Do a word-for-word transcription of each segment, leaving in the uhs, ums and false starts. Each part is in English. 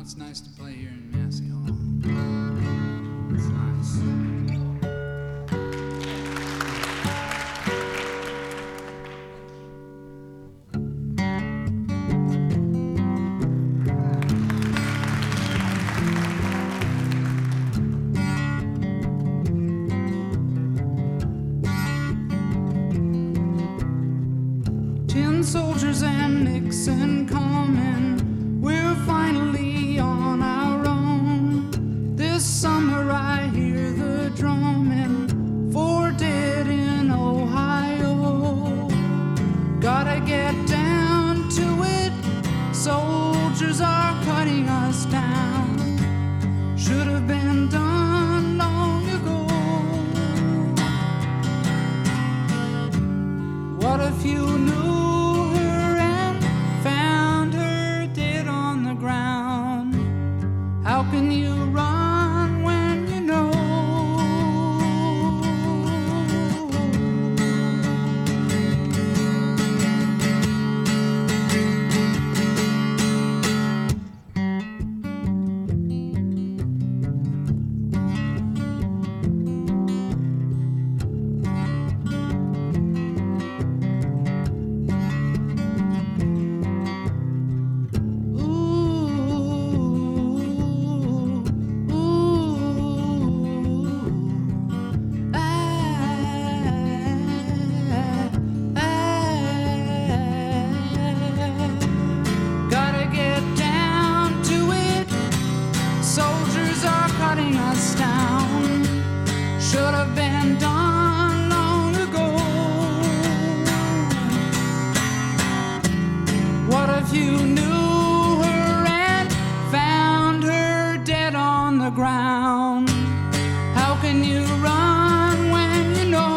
it's nice to play here in Massey Hall. It's nice. Tin soldiers and Nixon coming, we're finally on our own. This summer I hear the drumming for dead in Ohio. Gotta get down to it, soldiers are cutting us down. Should have been done long ago. What if you knew her and found her dead on the ground? How can you run when you know? Us down, should have been done long ago. What if you knew her and found her dead on the ground? How can you run when you know?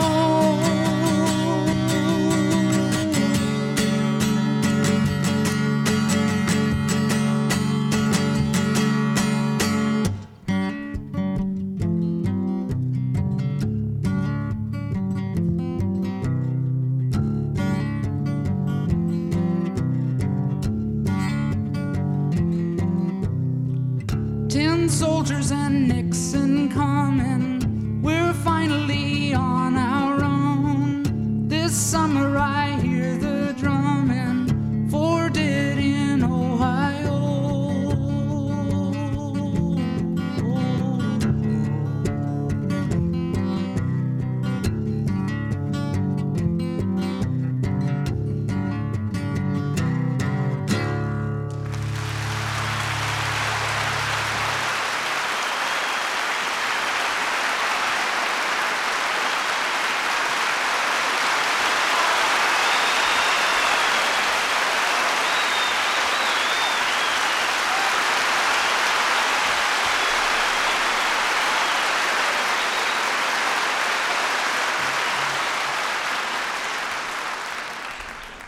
Tin soldiers and Nixon coming, we're finally on our own. This summer I hear the